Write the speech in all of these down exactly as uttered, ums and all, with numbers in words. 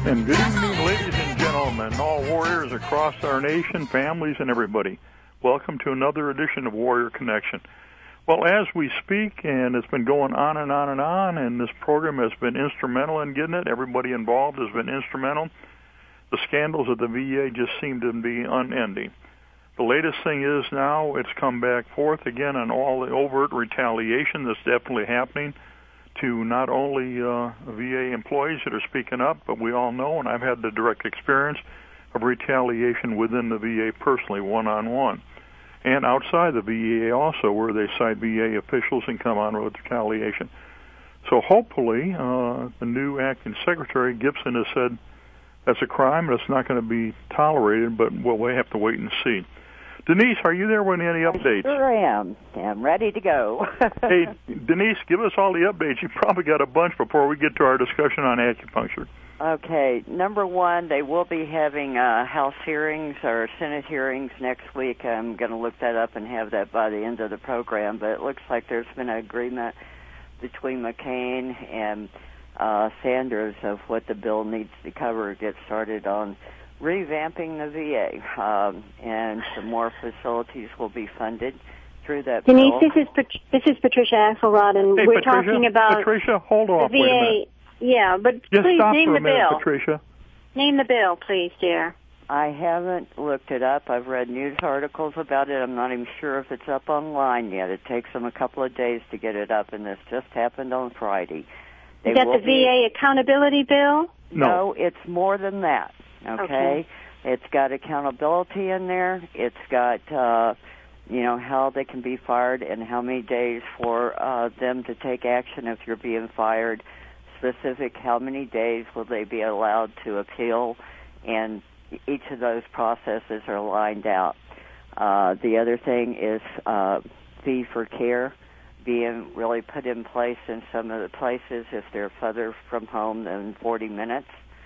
And good evening, ladies and gentlemen, all warriors across our nation, families, and everybody. Welcome to another edition of Warrior Connection. Well, as we speak, and it's been going on and on and on, and this program has been instrumental in getting it. Everybody involved has been instrumental. The scandals at the V A just seem to be unending. The latest thing is now it's come back forth again on all the overt retaliation that's definitely happening to not only uh, V A employees that are speaking up, but we all know, and I've had the direct experience of retaliation within the V A personally, one-on-one. And outside the V A also, where they cite V A officials and come on with retaliation. So hopefully, uh, the new acting secretary, Gibson, has said that's a crime, that's not going to be tolerated, but well, we have to wait and see. Denise, are you there with any updates? I sure am. I'm ready to go. Hey, Denise, give us all the updates. You probably got a bunch before we get to our discussion on acupuncture. Okay. Number one, they will be having uh, House hearings or Senate hearings next week. I'm going to look that up and have that by the end of the program. But it looks like there's been an agreement between McCain and uh, Sanders of what the bill needs to cover to get started on revamping the V A, um, and some more facilities will be funded through that Denise, bill. this is Pat- this is Patricia Axelrod, and hey, we're Patricia, talking about Patricia, hold off, the V A. wait a minute. Yeah, but Just please stop name for the a minute, bill. Patricia. Name the bill, please, dear. I haven't looked it up. I've read news articles about it. I'm not even sure if it's up online yet. It takes them a couple of days to get it up, and this just happened on Friday. They Is that will the V A be... accountability bill? No. No, it's more than that, okay? Okay. It's got accountability in there. It's got, uh, you know, how they can be fired and how many days for uh, them to take action if you're being fired. Specific, how many days will they be allowed to appeal, and each of those processes are lined out. Uh, the other thing is uh, fee for care being really put in place in some of the places if they're further from home than forty minutes.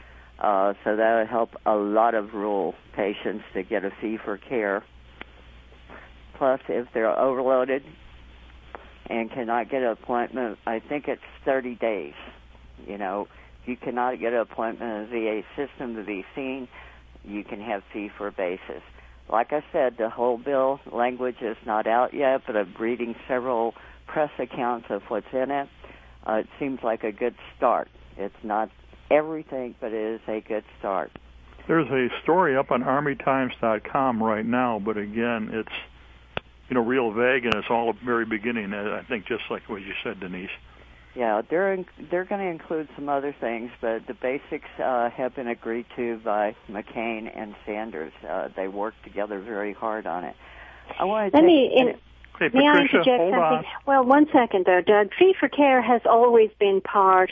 Uh, so that would help a lot of rural patients to get a fee for care. Plus, if they're overloaded and cannot get an appointment, I think it's thirty days. You know, if you cannot get an appointment in the V A system to be seen, you can have fee for basis. Like I said, the whole bill language is not out yet, but I'm reading several press accounts of what's in it. Uh, it seems like a good start. It's not everything, but it is a good start. There's a story up on army times dot com right now, but again, it's, you know, real vague, and it's all at the very beginning, I think, just like what you said, Denise. Yeah, they're in, they're going to include some other things, but the basics uh, have been agreed to by McCain and Sanders. Uh, they worked together very hard on it. I want to Let take, me in, Hey, may I Patricia, interject hold something? on. Well, one second though, Doug. Fee for care has always been part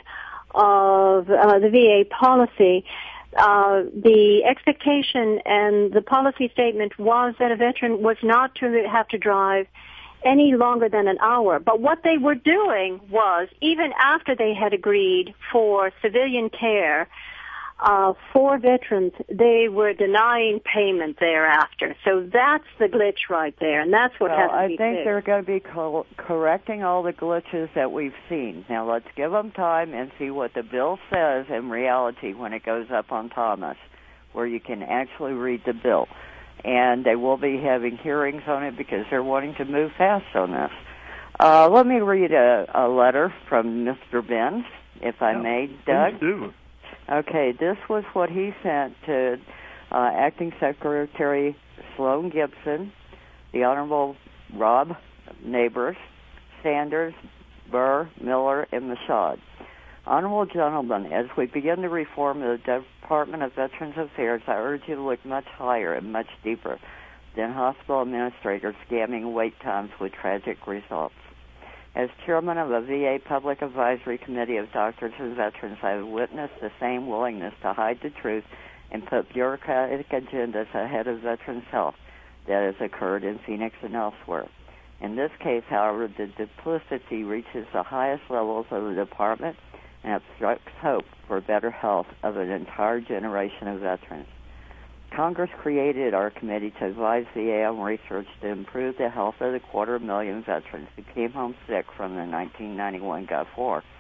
of uh, the V A policy. Uh, the expectation and the policy statement was that a veteran was not to have to drive any longer than an hour. But what they were doing was, even after they had agreed for civilian care uh, for veterans, they were denying payment thereafter. So that's the glitch right there, and that's what well, has to I be think fixed. they're going to be co- correcting all the glitches that we've seen. Now let's give them time and see what the bill says in reality when it goes up on Thomas, where you can actually read the bill. And they will be having hearings on it because they're wanting to move fast on this. Uh, let me read a, a letter from Mister Benz, if I Yeah, may, Doug. Please do. Okay, this was what he sent to uh, Acting Secretary Sloan Gibson, the Honorable Rob Neighbors, Sanders, Burr, Miller, and Michaud. Honorable gentlemen, as we begin the reform of the Department of Veterans Affairs, I urge you to look much higher and much deeper than hospital administrators scamming wait times with tragic results. As chairman of a V A Public Advisory Committee of Doctors and Veterans, I have witnessed the same willingness to hide the truth and put bureaucratic agendas ahead of veterans' health that has occurred in Phoenix and elsewhere. In this case, however, the duplicity reaches the highest levels of the department and obstructs hope for better health of an entire generation of veterans. Congress created our committee to advise V A on research to improve the health of the quarter million veterans who came home sick from the nineteen ninety-one Gulf War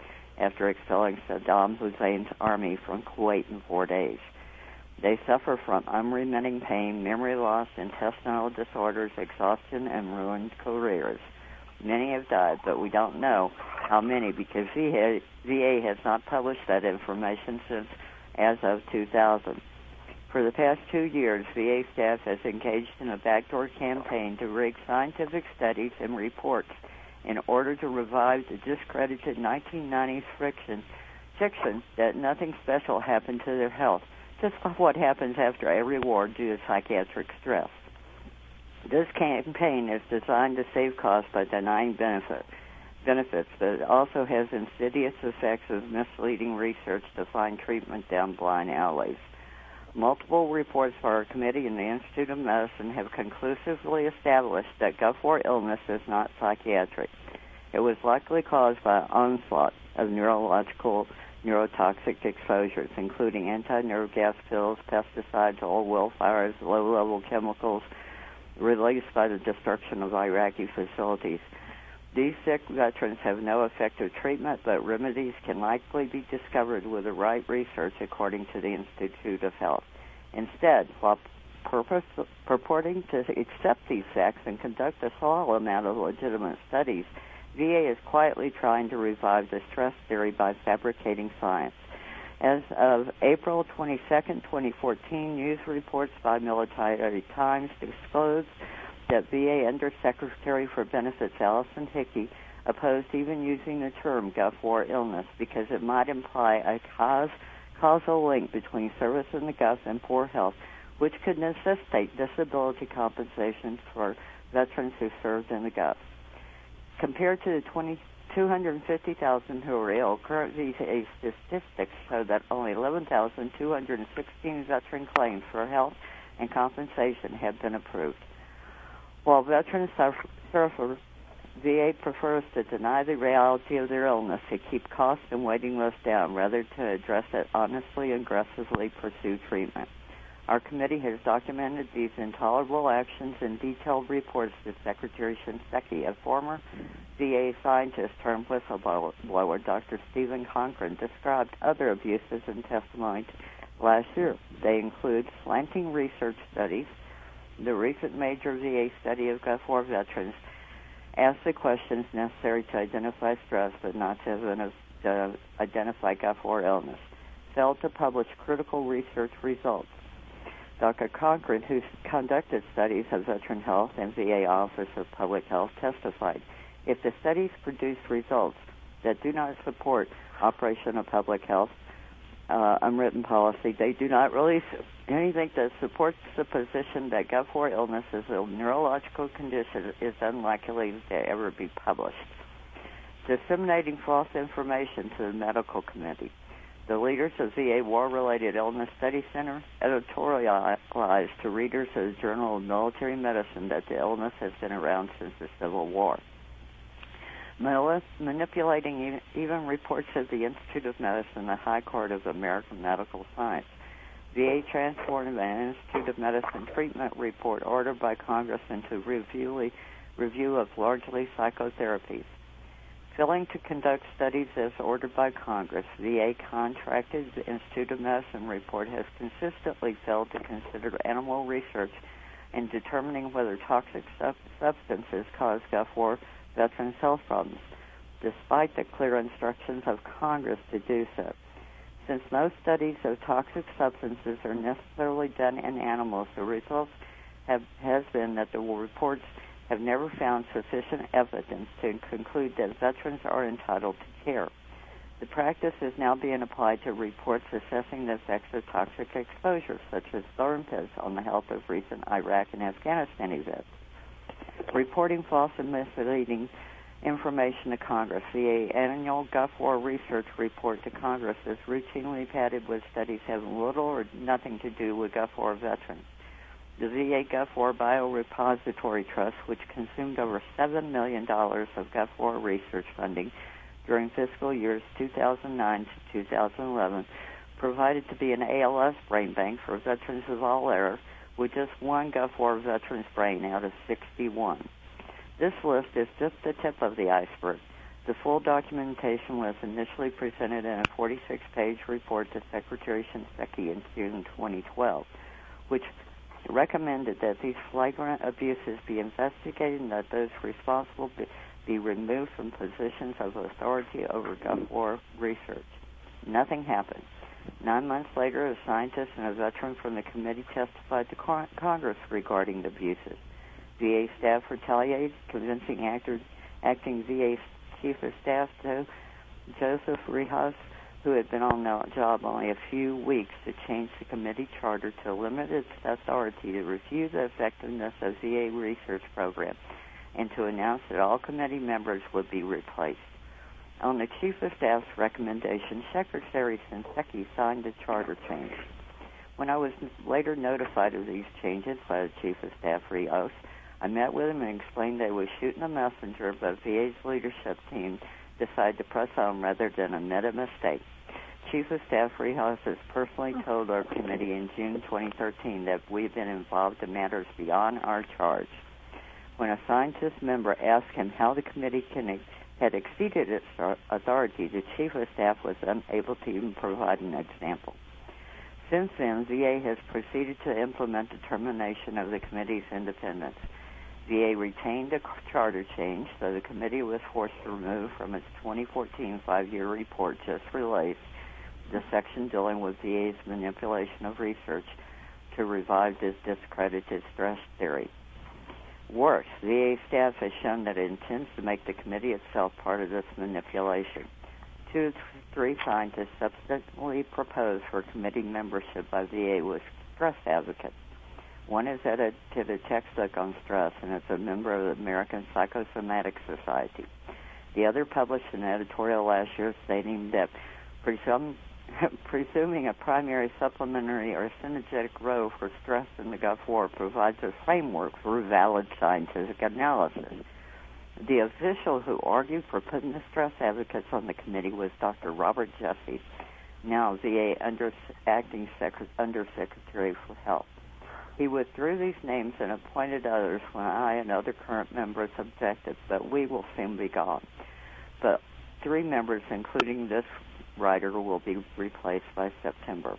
after expelling Saddam Hussein's army from Kuwait in four days. They suffer from unremitting pain, memory loss, intestinal disorders, exhaustion, and ruined careers. Many have died, but we don't know how many because V A, V A has not published that information since as of two thousand. For the past two years, V A staff has engaged in a backdoor campaign to rig scientific studies and reports in order to revive the discredited nineteen nineties fiction, fiction that nothing special happened to their health, just what happens after every war due to psychiatric stress. This campaign is designed to save costs by denying benefit, benefits, but it also has insidious effects of misleading research to find treatment down blind alleys. Multiple reports by our committee and the Institute of Medicine have conclusively established that gut four illness is not psychiatric. It was likely caused by an onslaught of neurological neurotoxic exposures, including anti-nerve gas pills, pesticides, oil well fires, low-level chemicals released by the destruction of Iraqi facilities. These sick veterans have no effective treatment, but remedies can likely be discovered with the right research, according to the Institute of Health. Instead, while purpose, purporting to accept these facts and conduct a small amount of legitimate studies, V A is quietly trying to revive the stress theory by fabricating science. As of April twenty-second, twenty fourteen, news reports by Military Times disclosed that V A Undersecretary for Benefits Allison Hickey opposed even using the term gut four illness because it might imply a cause, causal link between service in the gut and poor health, which could necessitate disability compensation for veterans who served in the gut. Compared to the twenty, two hundred fifty thousand who are ill, current V A statistics show that only eleven thousand two hundred sixteen veteran claims for health and compensation have been approved. While veterans suffer, V A prefers to deny the reality of their illness to keep costs and waiting lists down rather than to address it honestly and aggressively pursue treatment. Our committee has documented these intolerable actions in detailed reports to Secretary Shinseki. A former V A scientist turned whistleblower, Doctor Stephen Conkran, described other abuses in testimony last year. They include slanting research studies. The recent major V A study of gut four veterans asked the questions necessary to identify stress but not to identify gut four illness, failed to publish critical research results. Doctor Conkran, who conducted studies of veteran health and V A Office of Public Health, testified, if the studies produce results that do not support Operation of Public Health uh, unwritten policy, they do not release anything that supports the position that gut four illness is a neurological condition is unlikely to ever be published. Disseminating false information to the medical committee. The leaders of V A War-Related Illness Study Center editorialized to readers of the Journal of Military Medicine that the illness has been around since the Civil War. Manipulating even reports of the Institute of Medicine, the High Court of American Medical Science. V A transformed an Institute of Medicine treatment report ordered by Congress into review, review of largely psychotherapies. Failing to conduct studies as ordered by Congress, V A contracted the Institute of Medicine report has consistently failed to consider animal research in determining whether toxic sub- substances cause gut four veterans' health problems, despite the clear instructions of Congress to do so. Since most studies of toxic substances are necessarily done in animals, the results have has been that the reports have never found sufficient evidence to conclude that veterans are entitled to care. The practice is now being applied to reports assessing the effects of toxic exposure, such as thorn pits, on the health of recent Iraq and Afghanistan events. Reporting false and misleading information to Congress. The annual gut four research report to Congress is routinely padded with studies having little or nothing to do with gut four veterans. The V A gut four Biorepository Trust, which consumed over seven million dollars of gut four research funding during fiscal years two thousand nine to two thousand eleven, provided to be an A L S brain bank for veterans of all eras, with just one gut four veteran's brain out of sixty-one. This list is just the tip of the iceberg. The full documentation was initially presented in a forty-six page report to Secretary Shinseki in June twenty twelve, which recommended that these flagrant abuses be investigated and that those responsible be, be removed from positions of authority over Gulf War research. Nothing happened. Nine months later, a scientist and a veteran from the committee testified to con- Congress regarding the abuses. V A staff retaliated, convincing actor, acting V A Chief of Staff Joseph Rihas, who had been on the job only a few weeks, to change the committee charter to limit its authority to review the effectiveness of V A research programs and to announce that all committee members would be replaced. On the Chief of Staff's recommendation, Secretary Shinseki signed the charter change. When I was later notified of these changes by the Chief of Staff, Rios, I met with him and explained they were shooting a messenger, but V A's leadership team decided to press on rather than admit a mistake. Chief of Staff Rios has personally told our committee in June twenty thirteen that we've been involved in matters beyond our charge. When a scientist member asked him how the committee can had exceeded its authority, the Chief of Staff was unable to even provide an example. Since then, V A has proceeded to implement the termination of the committee's independence. V A retained a charter change, so the committee was forced to remove from its twenty fourteen five-year report just released the section dealing with V A's manipulation of research to revive this discredited stress theory. Worse, V A staff has shown that it intends to make the committee itself part of this manipulation. Two of three scientists subsequently proposed for committee membership by V A with stress advocates. One is edited a textbook on stress and is a member of the American Psychosomatic Society. The other published an editorial last year stating that presum- presuming a primary, supplementary, or synergetic role for stress in the Gulf War provides a framework for valid scientific analysis. The official who argued for putting the stress advocates on the committee was Doctor Robert Jesse, now V A under, Acting Secret, Undersecretary for Health. He withdrew these names and appointed others when I and other current members objected, but we will soon be gone. But three members, including this writer, will be replaced by September.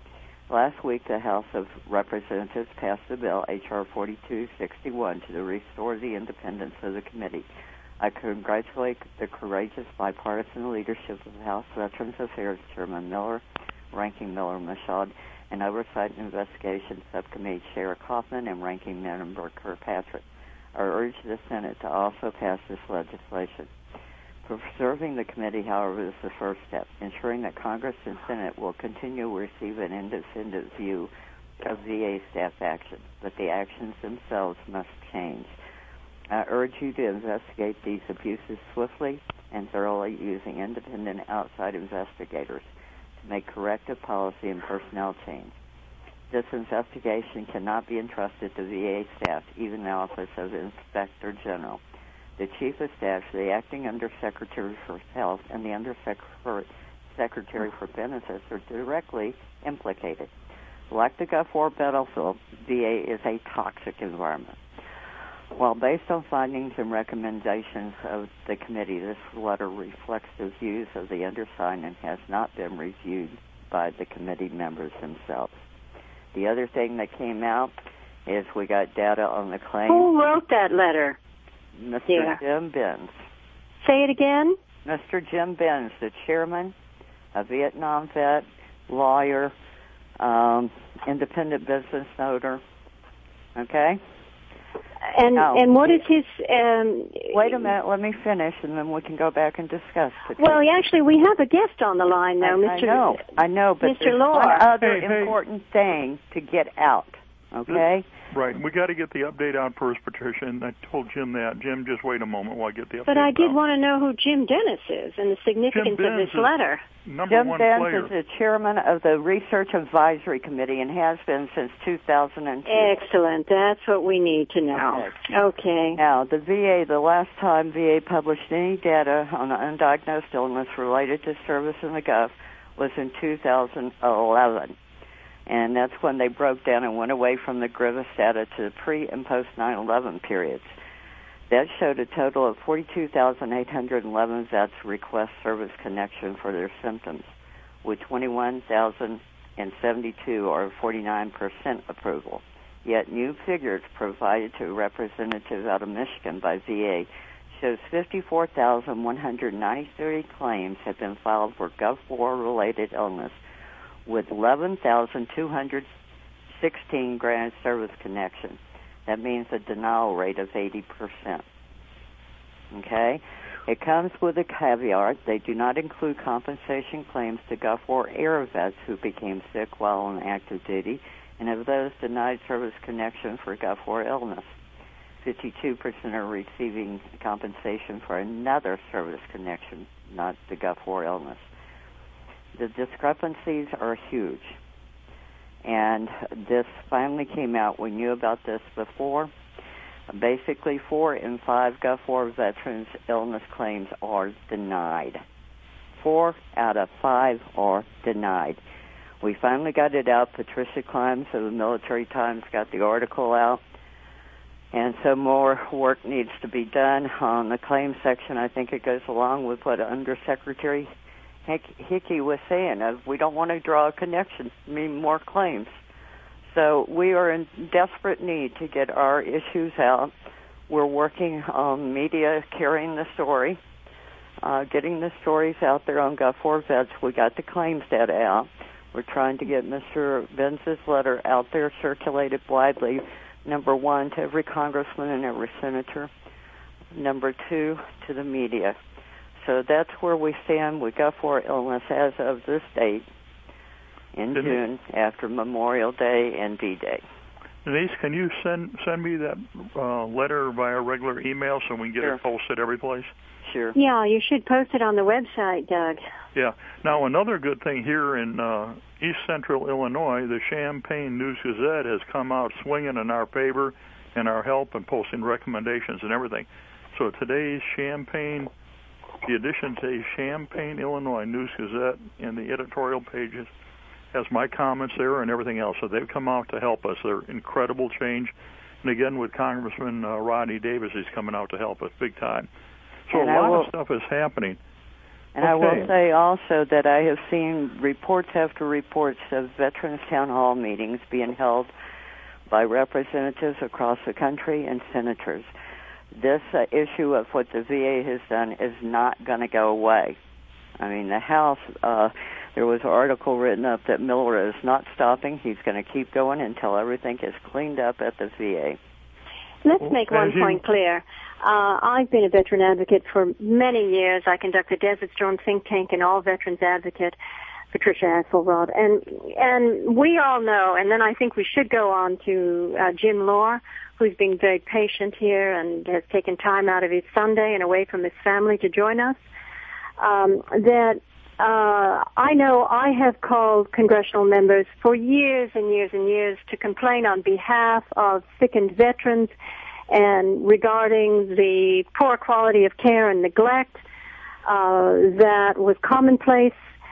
Last week, the House of Representatives passed a bill, H R forty-two sixty-one, to restore the independence of the committee. I congratulate the courageous bipartisan leadership of the House Veterans Affairs Chairman Miller, Ranking Miller Mashad, and Oversight and Investigation Subcommittee Chair Kaufman, and Ranking Member Kirkpatrick. I urge the Senate to also pass this legislation. Preserving the committee, however, is the first step. Ensuring that Congress and Senate will continue to receive an independent view of V A staff actions, but the actions themselves must change. I urge you to investigate these abuses swiftly and thoroughly using independent outside investigators to make corrective policy and personnel change. This investigation cannot be entrusted to V A staff, even the Office of Inspector General. The Chief of Staff, the Acting Undersecretary for Health, and the Undersecretary for Benefits are directly implicated. Like the Gulf War battlefield, V A is a toxic environment. While based on findings and recommendations of the committee, this letter reflects the views of the undersigned and has not been reviewed by the committee members themselves. The other thing that came out is we got data on the claim. Who wrote that letter? Mister Yeah. Jim Benz. Say it again? Mister Jim Benz, the chairman, a Vietnam vet, lawyer, um, independent business owner. Okay? And now, and what is his... Um, wait a minute, let me finish, and then we can go back and discuss it. Well, actually, we have a guest on the line now, I, Mister I know, I know, but Mister there's Lohr. one other Hey, hey. important thing to get out, okay? Right. We got to get the update out first, Patricia, and I told Jim that. Jim, just wait a moment while I get the update But I did out. want to know who Jim Dennis is and the significance Jim of this Benz is- letter. Number Jim one Benz player. is the chairman of the Research Advisory Committee and has been since two thousand two. Excellent. That's what we need to know. Okay. Okay. Now, the V A, the last time V A published any data on an undiagnosed illness related to service in the Gulf was in two thousand eleven. And that's when they broke down and went away from the Grievous data to the pre- and post nine eleven periods. That showed a total of forty-two thousand eight hundred eleven vets request service connection for their symptoms, with twenty-one thousand seventy-two or forty-nine percent approval. Yet new figures provided to representatives out of Michigan by V A shows fifty-four thousand one hundred ninety-three claims have been filed for Gulf War-related illness, with eleven thousand two hundred sixteen granted service connection. That means a denial rate of eighty percent. Okay? It comes with a caveat. They do not include compensation claims to Gulf War era vets who became sick while on active duty, and of those denied service connection for Gulf War illness. fifty-two percent are receiving compensation for another service connection, not the Gulf War illness. The discrepancies are huge. And this finally came out. We knew about this before. Basically, four in five Gulf War veterans' illness claims are denied. Four out of five are denied. We finally got it out. Patricia Climbs of the Military Times got the article out. And so more work needs to be done on the claims section. I think it goes along with what Undersecretary Hickey was saying. Of we don't want to draw a connection, I mean more claims. So we are in desperate need to get our issues out. We're working on media carrying the story, uh, getting the stories out there on Gulf War Vets. We got the claims data out. We're trying to get Mister Benz's letter out there, circulated widely. Number one, to every congressman and every senator. Number two, to the media. So that's where we stand with Gulf War illness as of this date in Denise, June after Memorial Day and D-Day. Denise, can you send send me that uh, letter via regular email so we can get Sure. it posted every place? Sure. Yeah, you should post it on the website, Doug. Yeah. Now, another good thing here in uh, East Central Illinois, the Champaign News-Gazette has come out swinging in our favor and our help and posting recommendations and everything. So today's Champaign, the edition of today's Champaign, Illinois News-Gazette in the editorial pages has my comments there and everything else. So they've come out to help us. They're incredible change. And again, with Congressman uh, Rodney Davis, he's coming out to help us big time. So And a I lot will, of stuff is happening. And okay. I will say also that I have seen reports after reports of Veterans Town Hall meetings being held by representatives across the country and senators. This uh, issue of what the V A has done is not going to go away. I mean, the House, uh, there was an article written up that Miller is not stopping. He's going to keep going until everything is cleaned up at the V A. Let's make one point clear. Uh, I've been a veteran advocate for many years. I conduct the Desert Storm think tank and all veterans advocate, Patricia Axelrod. And, and we all know, and then I think we should go on to uh, Jim Lohr, who's been very patient here and has taken time out of his Sunday and away from his family to join us, um, that uh, I know I have called congressional members for years and years and years to complain on behalf of sickened veterans and regarding the poor quality of care and neglect uh, that was commonplace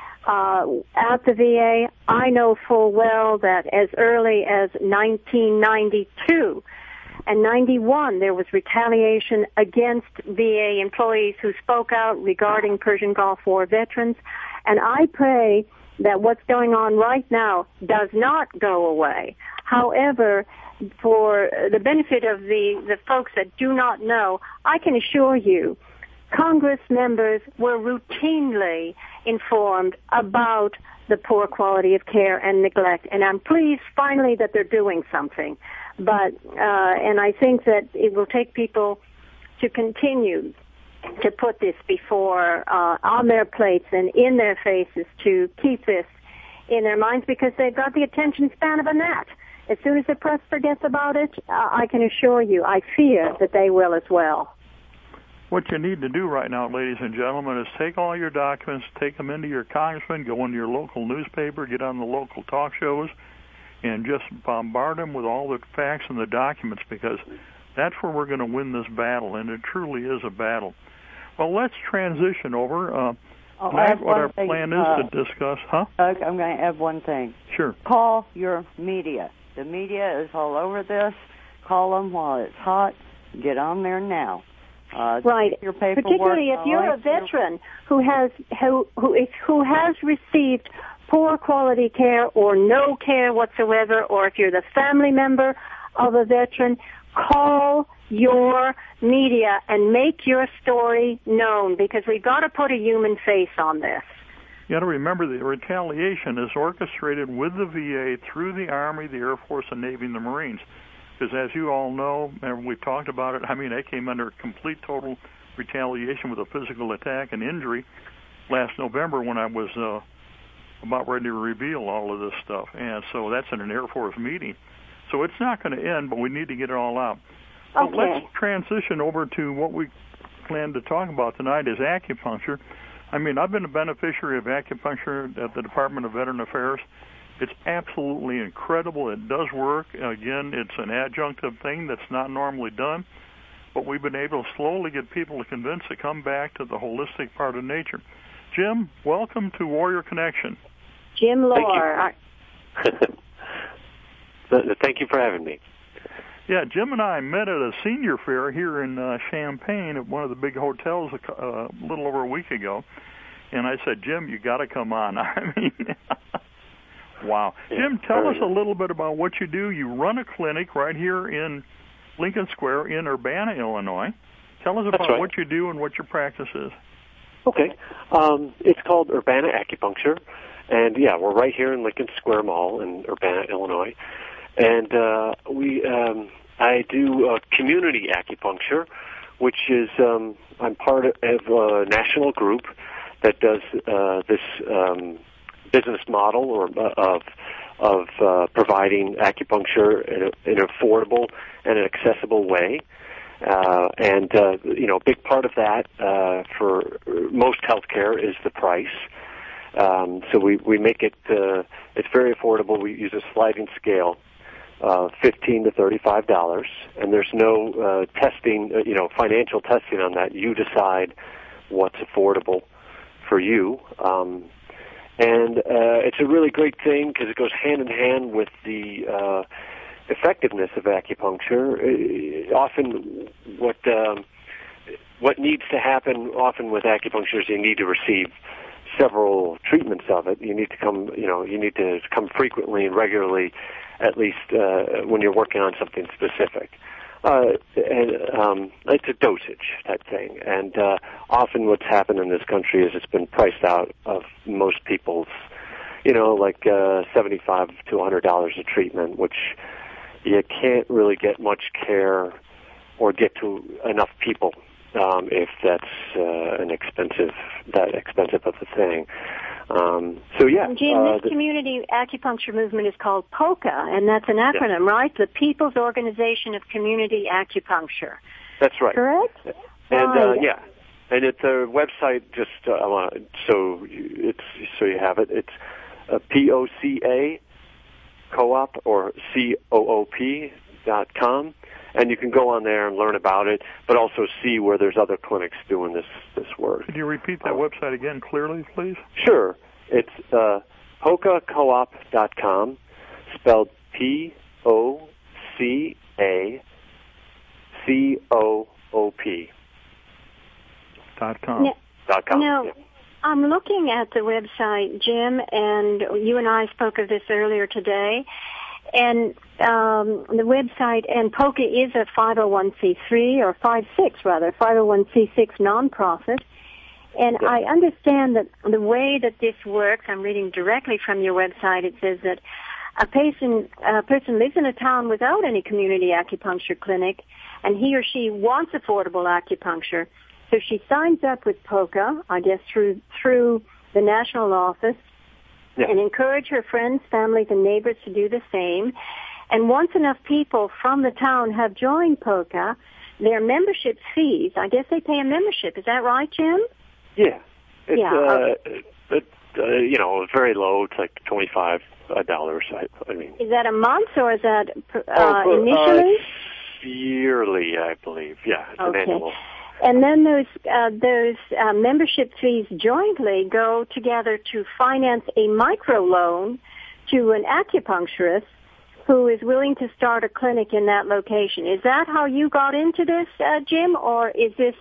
uh, at the V A. I know full well that as early as nineteen ninety-two and ninety-one, there was retaliation against V A employees who spoke out regarding Persian Gulf War veterans. And I pray that what's going on right now does not go away. However, for the benefit of the, the folks that do not know, I can assure you, Congress members were routinely informed about the poor quality of care and neglect. And I'm pleased finally that they're doing something. But, uh, and I think that it will take people to continue to put this before, uh, on their plates and in their faces to keep this in their minds because they've got the attention span of a gnat. As soon as the press forgets about it, uh, I can assure you, I fear that they will as well. What you need to do right now, ladies and gentlemen, is take all your documents, take them into your congressman, go into your local newspaper, get on the local talk shows, and just bombard them with all the facts and the documents because that's where we're going to win this battle, and it truly is a battle. Well, let's transition over. Uh, oh, Matt, what our thing, plan is uh, to discuss, huh? Okay, I'm going to add one thing. Sure. Call your media. The media is all over this. Call them while it's hot. Get on there now. Uh, right. Your paperwork, particularly if you're a veteran who has who who is who has received poor quality care or no care whatsoever, or if you're the family member of a veteran, call your media and make your story known, because we've got to put a human face on this. You got to remember the retaliation is orchestrated with the V A through the Army, the Air Force, the Navy, and the Marines. Because as you all know, and we've talked about it, I mean, I came under complete, total retaliation with a physical attack and injury last November when I was uh, about ready to reveal all of this stuff. And so that's in an Air Force meeting. So it's not going to end, but we need to get it all out. Okay. But let's transition over to what we plan to talk about tonight is acupuncture. I mean, I've been a beneficiary of acupuncture at the Department of Veteran Affairs. It's absolutely incredible. It does work. Again, it's an adjunctive thing that's not normally done, but we've been able to slowly get people to convince to come back to the holistic part of nature. Jim, welcome to Warrior Connection. Jim Lohr. Thank you. Thank you for having me. Yeah, Jim and I met at a senior fair here in uh, Champaign at one of the big hotels a, uh, a little over a week ago, and I said, Jim, you got to come on. I mean, wow. Yeah, Jim, tell us a little bit about what you do. You run a clinic right here in Lincoln Square in Urbana, Illinois. Tell us about right. what you do and what your practice is. Okay. Um, it's called Urbana Acupuncture, and, yeah, we're right here in Lincoln Square Mall in Urbana, Illinois. And uh, we, um, I do uh, community acupuncture, which is um, I'm part of a national group that does uh, this um, business model or uh, of of uh, providing acupuncture in, a, in an affordable and an accessible way. Uh, and uh, you know, a big part of that uh, for most healthcare is the price. Um, so we we make it uh, it's very affordable. We use a sliding scale. Uh, fifteen to thirty-five dollars, and there's no uh, testing, uh, you know, financial testing on that. You decide what's affordable for you, um, and uh, it's a really great thing because it goes hand in hand with the uh, effectiveness of acupuncture. Uh, often, what um, what needs to happen often with acupuncture is you need to receive several treatments of it. You need to come, you know, you need to come frequently and regularly, at least uh, when you're working on something specific. Uh, and um, it's a dosage type thing. And uh, often what's happened in this country is it's been priced out of most people's, you know, like uh, seventy-five to one hundred dollars a treatment, which you can't really get much care or get to enough people um, if that's uh, an expensive, that expensive of a thing. Um, so yeah, and Jim, uh, this the, community community acupuncture movement is called POCA, and that's an acronym, yeah. right? The People's Organization of Community Acupuncture. That's right. Correct? And right. uh, yeah, and it's a website. Just uh, I want so you, it's so you have it. It's uh, P O C A co-op or C O O P dot com, and you can go on there and learn about it, but also see where there's other clinics doing this this work. Could you repeat that um, website again clearly, please? Sure. It's uh, poca coop dot com, spelled P O C A C O O P Dot com. Now, dot com. now Yeah. I'm looking at the website, Jim, and you and I spoke of this earlier today. And um, the website, and POCA is a five oh one c three, or five six rather, five oh one c six nonprofit. And Yeah. I understand that the way that this works, I'm reading directly from your website, it says that a person, a person lives in a town without any community acupuncture clinic, and he or she wants affordable acupuncture. So she signs up with POCA, I guess through through the national office, Yeah. and encourage her friends, families, and neighbors to do the same. And once enough people from the town have joined POCA, their membership fees, I guess they pay a membership. Is that right, Jim? Yeah. It's, Yeah. uh, it, uh, you know, it's very low. It's like twenty-five dollars. I, I mean. Is that a month, or is that uh, oh, for, initially? Uh, yearly, I believe. Yeah, it's Okay. an annual. And then those uh, those uh, membership fees jointly go together to finance a microloan to an acupuncturist who is willing to start a clinic in that location. Is that how you got into this, uh, Jim, or is this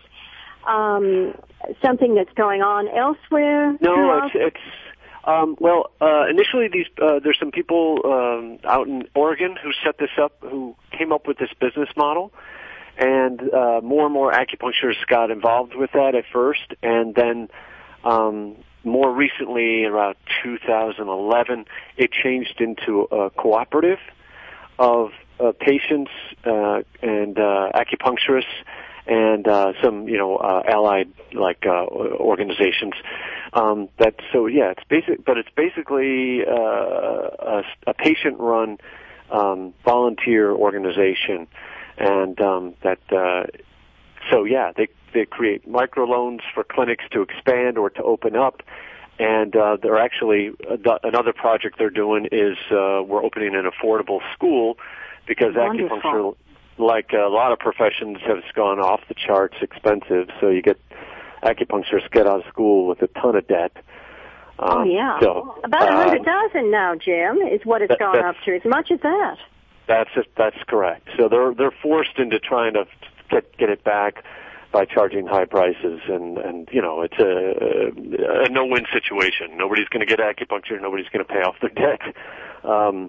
um, something that's going on elsewhere? No, throughout? it's it's um, well. Uh, initially, these uh, there's some people um, out in Oregon who set this up, who came up with this business model, and uh, more and more acupuncturists got involved with that at first, and then um, more recently, around two thousand eleven, it changed into a cooperative of uh, patients uh, and uh, acupuncturists and uh, some, you know, uh, allied like uh, organizations. Um, that so yeah, it's basic, but it's basically uh, a, a patient-run um, volunteer organization, and um, that uh, so yeah, they they create microloans for clinics to expand or to open up. And uh, they're actually uh, another project they're doing is uh, we're opening an affordable school because Wonderful. acupuncture, like a lot of professions, has gone off the charts expensive. So you get acupuncturists get out of school with a ton of debt. Um, oh yeah, so, about a hundred um, thousand now, Jim, is what it's that, gone up to. As much as that. That's it, that's correct. So they're they're forced into trying to get get it back by charging high prices, and, and you know, it's a, a no-win situation. Nobody's going to get acupuncture. Nobody's going to pay off their debt. Um,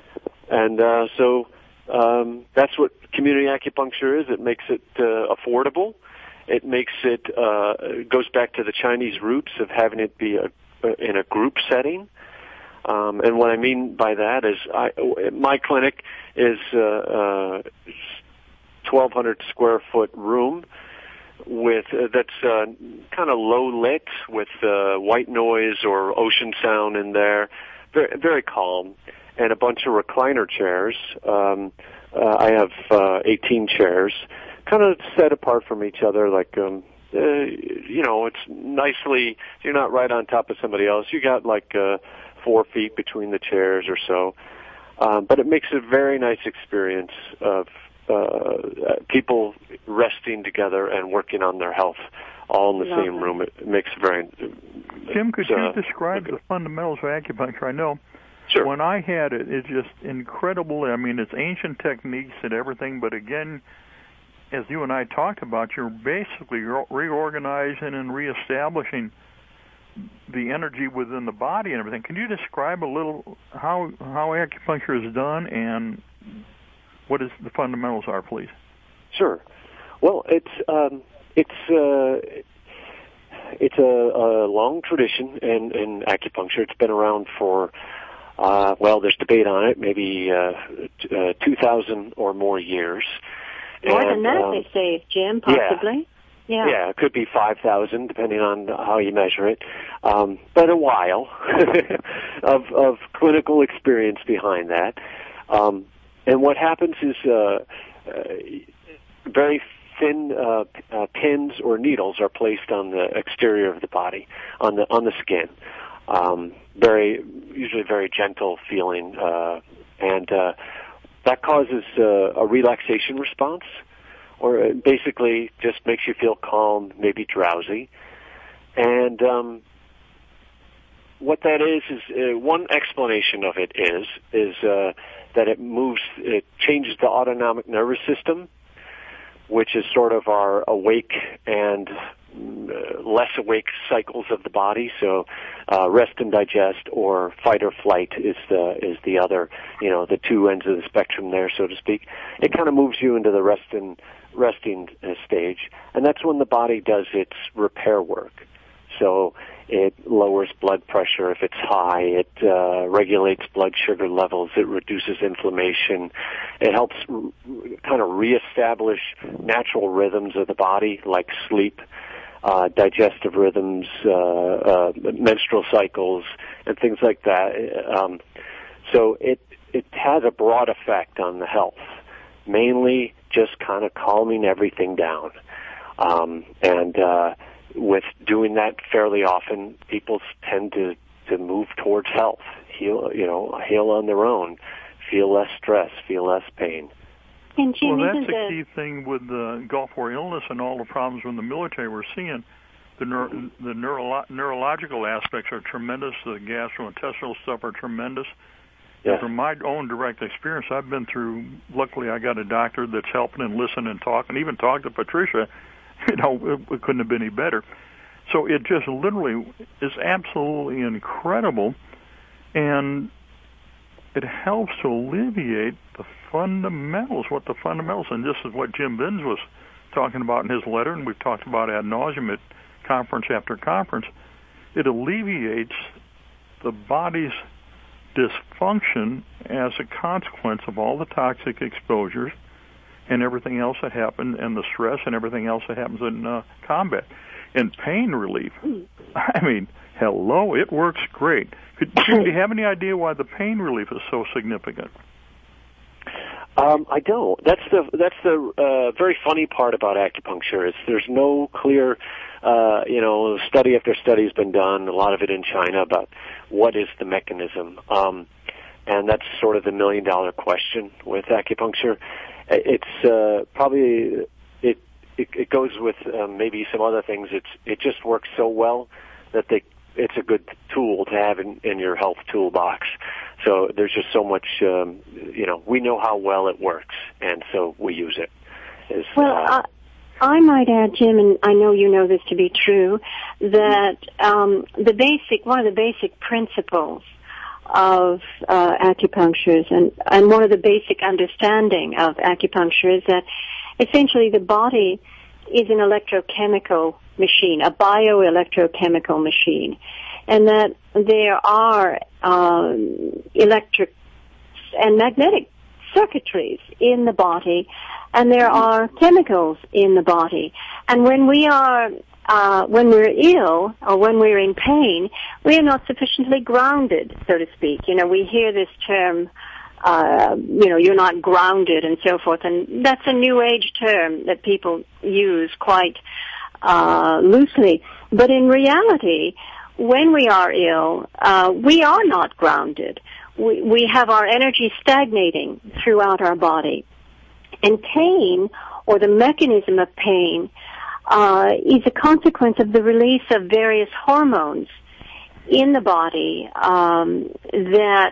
and uh, so um, that's what community acupuncture is. It makes it uh, affordable. It makes it, uh, it goes back to the Chinese roots of having it be a, in a group setting. Um, and what I mean by that is I, my clinic is a uh, uh, twelve hundred square foot room with uh, that's uh, kind of low lit with uh, white noise or ocean sound in there, very, very calm, and a bunch of recliner chairs. Um, uh, I have uh, eighteen chairs, kind of set apart from each other, like um, uh, you know, it's nicely. You're not right on top of somebody else. You got like uh, four feet between the chairs or so, um, but it makes a very nice experience of Uh, people resting together and working on their health all in the Love same it. room. It makes very... Jim, could uh, you describe the fundamentals of acupuncture? I know Sure. when I had it, it's just incredible. I mean, it's ancient techniques and everything, but again, as you and I talked about, you're basically reorganizing and reestablishing the energy within the body and everything. Can you describe a little how how acupuncture is done and what is the fundamentals are, please? Sure. Well, it's um, it's uh, it's a, a long tradition in, in acupuncture. It's been around for uh, well, there's debate on it, maybe uh, t- uh, two thousand or more years. More and, than that, um, they say, Jim, possibly. Yeah, yeah. yeah it could be five thousand, depending on how you measure it. Um, but a while of, of clinical experience behind that. Um, And what happens is uh, uh, very thin uh, uh, pins or needles are placed on the exterior of the body, on the on the skin. Um, very usually very gentle feeling, uh, and uh, that causes uh, a relaxation response, or it basically just makes you feel calm, maybe drowsy. And um, what that is is uh, one explanation of it is is uh, that it moves, it changes the autonomic nervous system, which is sort of our awake and uh, less awake cycles of the body. So uh, rest and digest, or fight or flight is the is the other, you know, the two ends of the spectrum there, so to speak. It kind of moves you into the rest and resting uh, stage, and that's when the body does its repair work. So it lowers blood pressure if it's high. It uh, regulates blood sugar levels. It reduces inflammation. It helps r- kind of reestablish natural rhythms of the body, like sleep, uh, digestive rhythms, uh, uh, menstrual cycles, and things like that. Um, so it it has a broad effect on the health, mainly just kind of calming everything down. Um, and uh, with doing that fairly often, people tend to, to move towards health, heal, you know, heal on their own, feel less stress, feel less pain. And Jim, well, that's isn't the the key thing with the Gulf War illness and all the problems in the military we're seeing. The, neuro, the neuro, neurological aspects are tremendous. The gastrointestinal stuff are tremendous. Yeah. And from my own direct experience, I've been through, luckily I got a doctor that's helping and listening and talking, even talk to Patricia, you know, it, it couldn't have been any better. So it just literally is absolutely incredible, and it helps to alleviate the fundamentals, what the fundamentals, and this is what Jim Bins was talking about in his letter, and we've talked about ad nauseum at conference after conference. It alleviates the body's dysfunction as a consequence of all the toxic exposures and everything else that happened, and the stress and everything else that happens in uh, combat. And pain relief, I mean, hello, it works great. Could, do you have any idea why the pain relief is so significant? Um, I don't. That's the that's the uh, very funny part about acupuncture is there's no clear, uh, you know, study after study has been done. A lot of it in China about what is the mechanism, um, and that's sort of the million dollar question with acupuncture. It's uh, probably it, it it goes with um, maybe some other things. It's it just works so well that they it's a good tool to have in, in your health toolbox. So there's just so much, um, you know, we know how well it works, and so we use it. Is, well, uh, I, I might add, Jim, and I know you know this to be true, that um, the basic, one of the basic principles of uh, acupuncture, and, and one of the basic understanding of acupuncture is that essentially the body is an electrochemical machine, a bioelectrochemical machine, and that there are um, electric and magnetic circuitries in the body, and there are chemicals in the body. And when we are, uh, when we're ill or when we're in pain, we are not sufficiently grounded, so to speak. You know, we hear this term, uh, you know, you're not grounded and so forth, and that's a new age term that people use quite uh, loosely. But in reality, when we are ill, uh, we are not grounded. We, we have our energy stagnating throughout our body. And pain, or the mechanism of pain, uh, is a consequence of the release of various hormones in the body um, that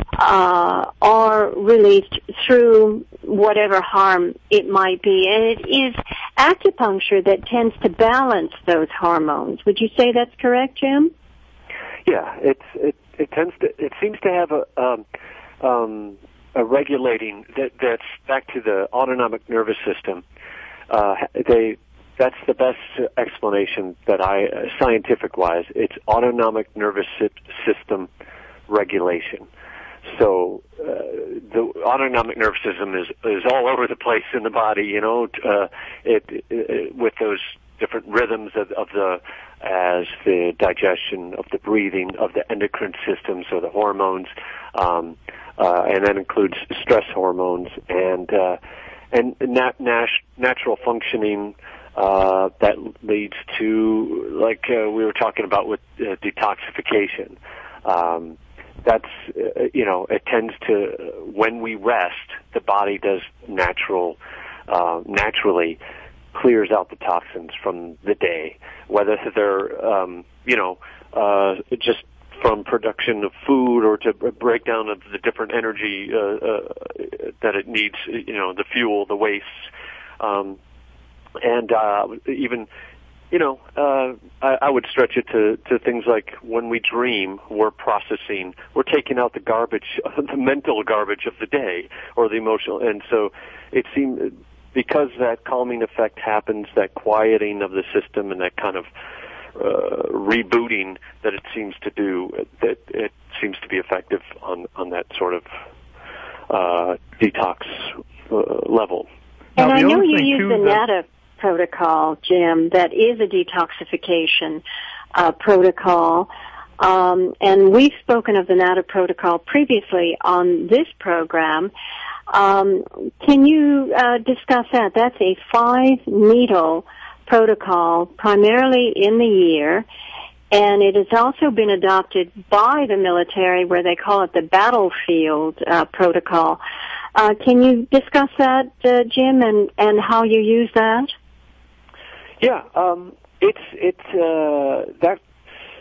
uh, are released through whatever harm it might be. And it is acupuncture that tends to balance those hormones. Would you say that's correct, Jim? Yeah, it's it it tends to it seems to have a um, um, a regulating that that's back to the autonomic nervous system. Uh, they that's the best explanation that I uh, scientific wise. It's autonomic nervous system regulation. So uh, the autonomic nervous system is is all over the place in the body. You know, uh, it, it with those different rhythms of, of the as the digestion, of the breathing, of the endocrine system, so the hormones, um, uh, and that includes stress hormones and uh, and nat- nat- natural functioning uh, that leads to, like uh, we were talking about with uh, detoxification. Um, that's uh, you know, it tends to, when we rest, the body does natural uh, naturally. clears out the toxins from the day, whether they're, um, you know, uh, just from production of food or to break down of the different energy uh, uh, that it needs, you know, the fuel, the wastes, um, and uh, even, you know, uh, I, I would stretch it to, to things like when we dream, we're processing, we're taking out the garbage, the mental garbage of the day, or the emotional, and so it seems, because that calming effect happens, that quieting of the system and that kind of uh, rebooting that it seems to do, that it seems to be effective on, on that sort of uh, detox uh, level. And now, I know you use use the that... NADA protocol, Jim, that is a detoxification uh, protocol. Um, and we've spoken of the NADA protocol previously on this program. Um, can you uh, discuss that? That's a five-needle protocol, primarily in the ear, and it has also been adopted by the military, where they call it the battlefield uh, protocol. Uh, can you discuss that, uh, Jim, and, and how you use that? Yeah, um, it's it's uh, that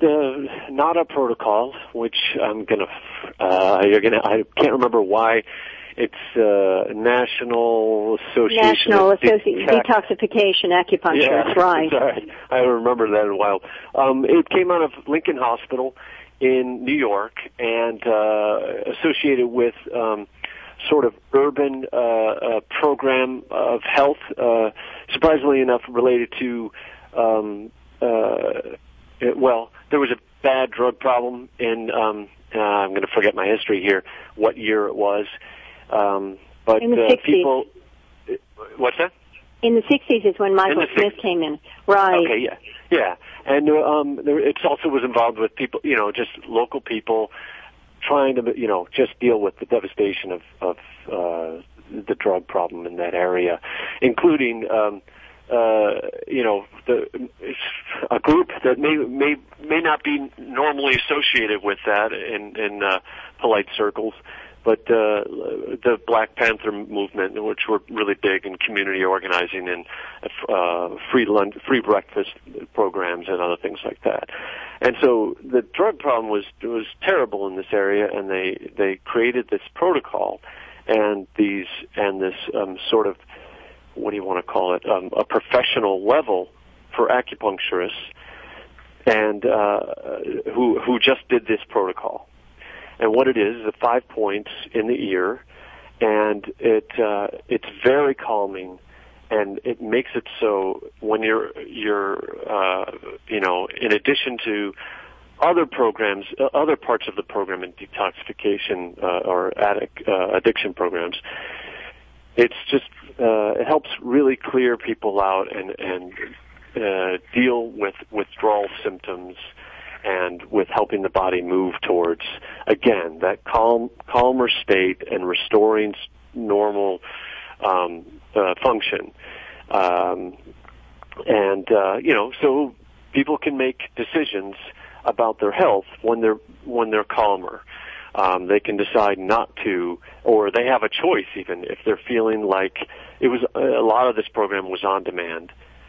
the NADA protocol, which I'm gonna, uh, you're gonna, I can't remember why. It's uh, National Association National of Associ- Detox- Detoxification Acupuncture. Yeah, That's right. Sorry, I haven't remembered that in a while. Um, it came out of Lincoln Hospital in New York and uh, associated with um, sort of urban uh, uh, program of health. Uh, surprisingly enough, related to um, uh, it, well, there was a bad drug problem in. Um, uh, I'm going to forget my history here. What year it was? Um, but in the uh, sixties. People. What's that? In the sixties is when Michael Smith came in. Right. Okay, yeah. Yeah. And um, there, it also was involved with people, you know, just local people trying to, you know, just deal with the devastation of, of uh, the drug problem in that area, including, um, uh, you know, the, a group that may may may not be normally associated with that in, in uh, polite circles. But uh, the Black Panther movement, which were really big in community organizing and uh, free lunch, free breakfast programs and other things like that. And so the drug problem was was terrible in this area, and they they created this protocol and these and this um, sort of, what do you want to call it, um, a professional level for acupuncturists, and uh, who who just did this protocol. And what it is, is the five points in the ear, and it uh, it's very calming, and it makes it so when you're you're uh, you know, in addition to other programs, uh, other parts of the program in detoxification uh, or addic, uh, addiction programs, it's just uh, it helps really clear people out and and uh, deal with withdrawal symptoms, and with helping the body move towards, again, that calm, calmer state and restoring normal um, uh, function. Um, and, uh, you know, so people can make decisions about their health when they're, when they're calmer. Um, they can decide not to, or they have a choice even if they're feeling like it was, a lot of this program was on demand.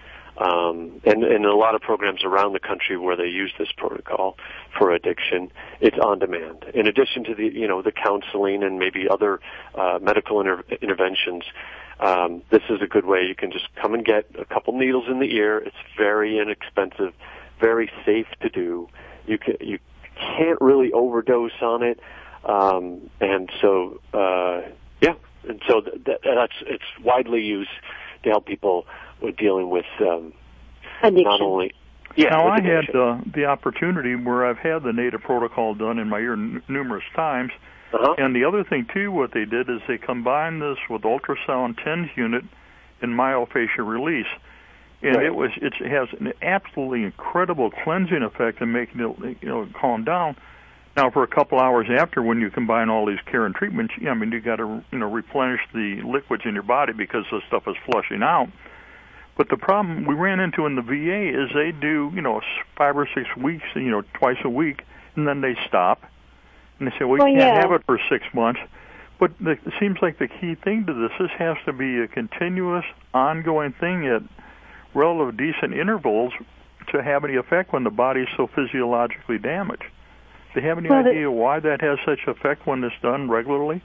Um, and, and a lot of programs around the country where they use this protocol for addiction, it's on demand. In addition to the, you know, the counseling and maybe other uh, medical inter- interventions, um, this is a good way. You can just come and get a couple needles in the ear. It's very inexpensive, very safe to do. You can, you can't really overdose on it, um, and so uh, yeah, and so th- th- that's it's widely used to help people with dealing with um, addiction. Not only, yeah. Now I addiction. had uh, the opportunity where I've had the native protocol done in my ear n- numerous times, uh-huh. and the other thing too, what they did is they combined this with ultrasound TENS unit and myofascial release, and right. it was it has an absolutely incredible cleansing effect in making it, you know, calm down. Now, for a couple hours after, when you combine all these care and treatments, I mean, you got to, you know, replenish the liquids in your body because this stuff is flushing out. But the problem we ran into in the V A is they do, you know, five or six weeks, you know, twice a week, and then they stop. And they say, well, you well, can't yeah. have it for six months. But the, it seems like the key thing to this, this has to be a continuous, ongoing thing at relative decent intervals to have any effect when the body is so physiologically damaged. Do you have any well, idea why that has such effect when it's done regularly?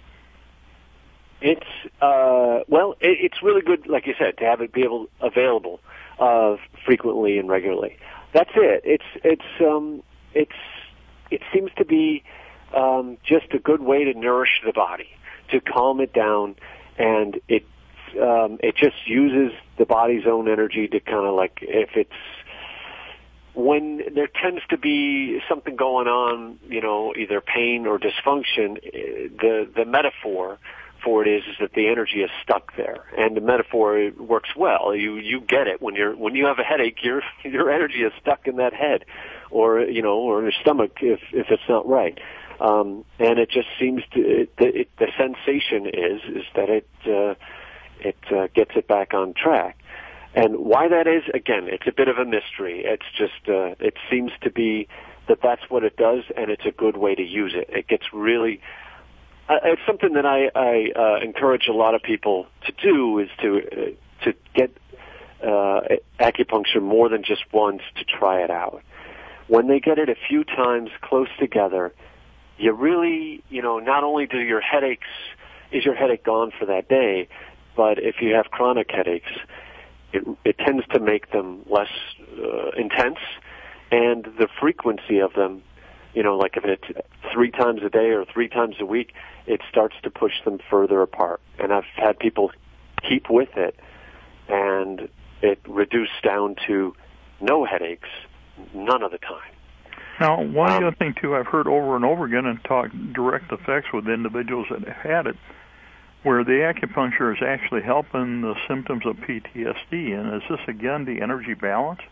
It's uh, well, it, it's really good, like you said, to have it be able available uh, frequently and regularly. That's it. It's it's um, it's it seems to be um, just a good way to nourish the body, to calm it down, and it um, it just uses the body's own energy to kind of like, if it's when there tends to be something going on, you know, either pain or dysfunction, the the metaphor for it is, is that the energy is stuck there, and the metaphor works well. You you get it when you're when you have a headache, your your energy is stuck in that head, or you know, or in your stomach if if it's not right. Um, and it just seems to it, it, the sensation is is that it uh, it uh, gets it back on track. And why that is, again, it's a bit of a mystery. It's just uh, it seems to be that that's what it does, and it's a good way to use it. It gets really Uh, it's something that I, I uh, encourage a lot of people to do, is to uh, to get uh, acupuncture more than just once, to try it out. when they get it a few times close together, you really, you know, not only do your headaches, is your headache gone for that day, but if you have chronic headaches, it, it tends to make them less uh, intense, and the frequency of them, you know, like if it's three times a day or three times a week, it starts to push them further apart. And I've had people keep with it, and it reduced down to no headaches, none of the time. Now, one um, other thing, too, I've heard over and over again and talked direct effects with individuals that have had it, where the acupuncture is actually helping the symptoms of P T S D. And is this, again, the energy balance?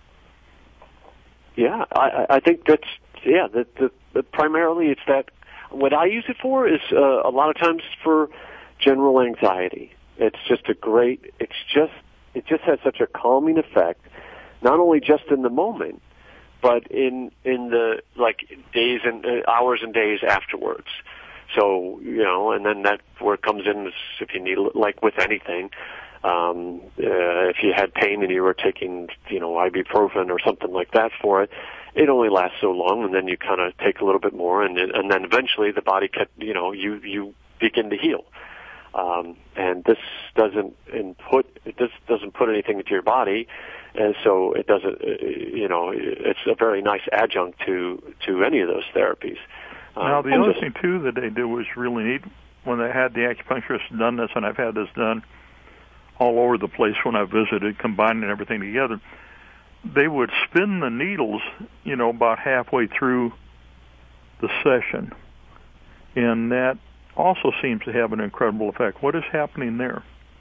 Yeah, I, I think that's, yeah, the, the, the, primarily it's that. What I use it for is uh, a lot of times for general anxiety. It's just a great, it's just, it just has such a calming effect, not only just in the moment, but in in the like days and uh, hours and days afterwards. So, you know, and then that where it comes in is if you need, like with anything, um, uh, if you had pain and you were taking, you know, ibuprofen or something like that for it, it only lasts so long, and then you kind of take a little bit more, and and then eventually the body, can, you know, you you begin to heal. Um, and this doesn't input, it just doesn't put anything into your body, and so it doesn't, you know, it's a very nice adjunct to, to any of those therapies. Um, now, the other just, thing, too, that they do was really neat. When they had the acupuncturist done this, and I've had this done all over the place when I visited, combining everything together, they would spin the needles, you know, about halfway through the session, and that also seems to have an incredible effect. What is happening there?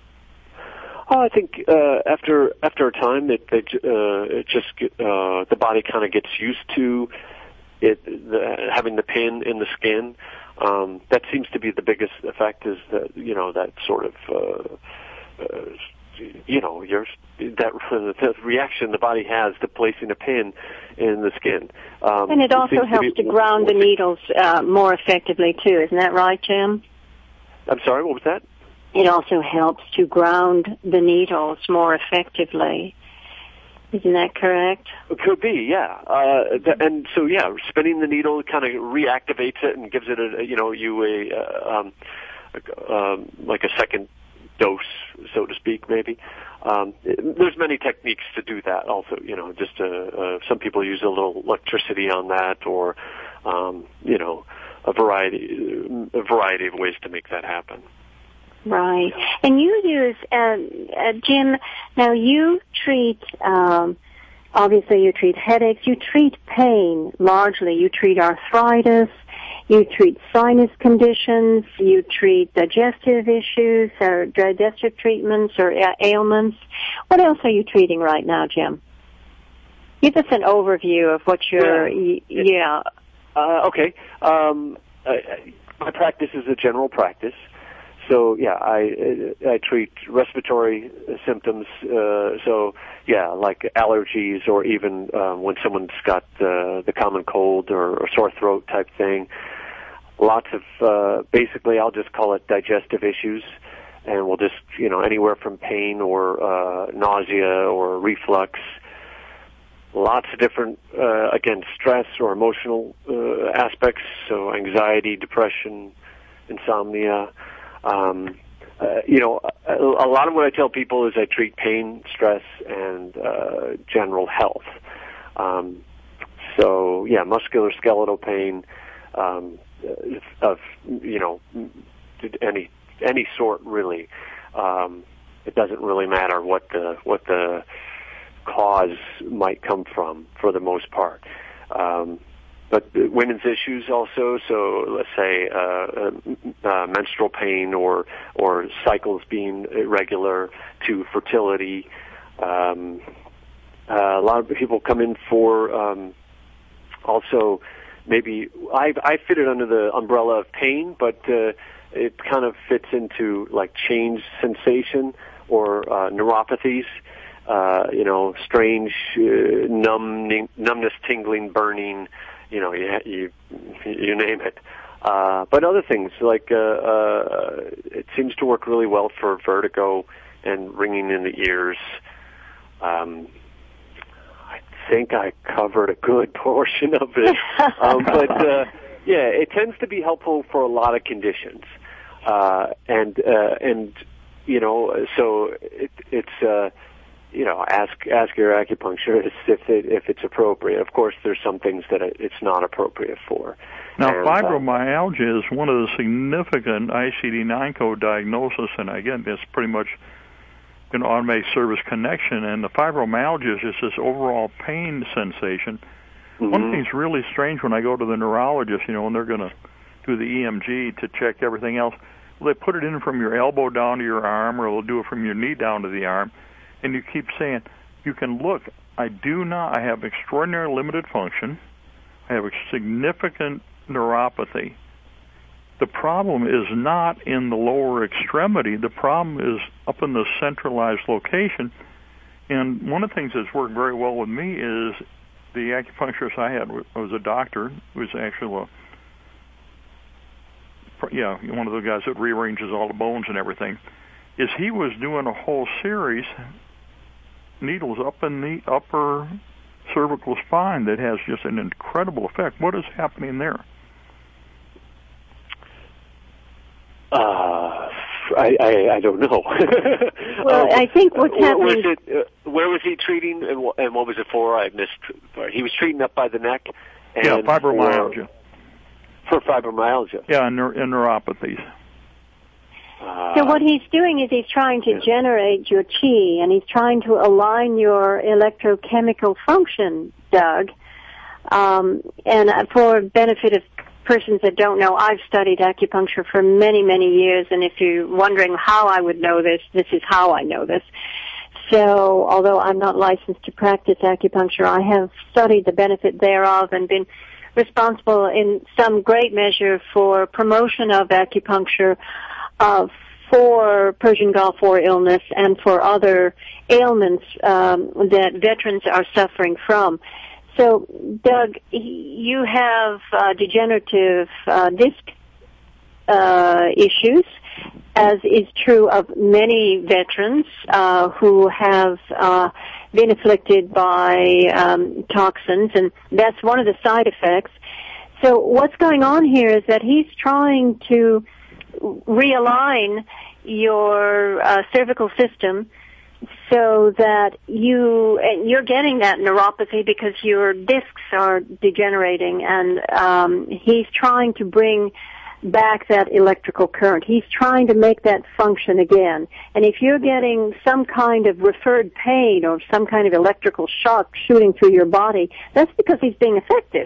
Oh, I think uh, after after a time, it it, uh, it just uh, the body kind of gets used to it the, having the pin in the skin. Um, that seems to be the biggest effect. Is that you know that sort of uh, uh, you know your that the reaction the body has to placing a pin in the skin. Um, and it also it helps to, be, to ground the needles uh, more effectively too. Isn't that right, Jim? I'm sorry, what was that? It also helps to ground the needles more effectively. Isn't that correct? It could be, yeah. Uh, th- and so, yeah, spinning the needle kind of reactivates it and gives it, a, you know, you a, uh, um, a um, like a second dose, so to speak, maybe. Um, it, there's many techniques to do that. Also, you know, just uh, uh, some people use a little electricity on that, or um, you know, a variety, a variety of ways to make that happen. Right. And you use, uh, uh, Jim, now you treat, um, obviously you treat headaches, you treat pain largely. You treat arthritis, you treat sinus conditions, you treat digestive issues or digestive treatments or uh, ailments. What else are you treating right now, Jim? Give us an overview of what you're, yeah. Y- yeah. Uh, okay. Um, I, my practice is a general practice. So yeah, I I treat respiratory symptoms. Uh, so yeah, like allergies, or even uh, when someone's got uh, the common cold or, or sore throat type thing. Lots of uh, basically, I'll just call it digestive issues, and we'll just you know anywhere from pain or uh, nausea or reflux. Lots of different uh, again stress or emotional uh, aspects. So anxiety, depression, insomnia. Um, uh, you know, a, a lot of what I tell people is I treat pain, stress, and uh, general health. Um, so, yeah, musculoskeletal pain um, of, you know, any any sort, really. Um, it doesn't really matter what the what the cause might come from, for the most part. Um, But women's issues also, so let's say uh, uh, menstrual pain or or cycles being irregular to fertility. Um, uh, a lot of people come in for um, also maybe I, I fit it under the umbrella of pain, but uh, it kind of fits into like change sensation or uh, neuropathies. Uh, you know, strange uh, numb, numbness, tingling, burning. You know, you, you you name it. Uh, but other things like uh, uh, it seems to work really well for vertigo and ringing in the ears. Um, I think I covered a good portion of it. um, but, uh, yeah, it tends to be helpful for a lot of conditions. Uh, and, uh, and, you know, so it, it's, uh, you know, ask, ask your acupuncturist if it, if it's appropriate. Of course, there's some things that it's not appropriate for. Now, and, fibromyalgia uh, is one of the significant I C D nine code diagnoses, and again, it's pretty much an automatic service connection, and the fibromyalgia is just this overall pain sensation. Mm-hmm. One thing's really strange when I go to the neurologist, you know, and they're going to do the E M G to check everything else. Well, they put it in from your elbow down to your arm, or they'll do it from your knee down to the arm, and you keep saying, you can look, I do not, I have extraordinary limited function, I have a significant neuropathy. The problem is not in the lower extremity. The problem is up in the centralized location. And one of the things that's worked very well with me is the acupuncturist I had was a doctor who was actually a, yeah, one of the guys that rearranges all the bones and everything, is he was doing a whole series, needles up in the upper cervical spine that has just an incredible effect. What is happening there? Uh, I, I, I don't know. Well, uh, I think what's where, happening... Was it, uh, where was he treating, and, and what was it for? I missed. He was treating up by the neck? And yeah, fibromyalgia. For, for fibromyalgia? Yeah, and, neur- and neuropathies. Uh, so what he's doing is he's trying to yeah. generate your chi, and he's trying to align your electrochemical function, Doug. Um, and for benefit of persons that don't know, I've studied acupuncture for many, many years, and if you're wondering how I would know this, this is how I know this. So, although I'm not licensed to practice acupuncture, I have studied the benefit thereof and been responsible in some great measure for promotion of acupuncture uh, for Persian Gulf War illness and for other ailments um, that veterans are suffering from. So, Doug, you have uh, degenerative uh, disc uh, issues, as is true of many veterans uh, who have uh, been afflicted by um, toxins, and that's one of the side effects. So what's going on here is that he's trying to realign your uh, cervical system so that you, and you're getting that neuropathy because your discs are degenerating, and um, he's trying to bring back that electrical current. He's trying to make that function again. And if you're getting some kind of referred pain or some kind of electrical shock shooting through your body, that's because he's being effective.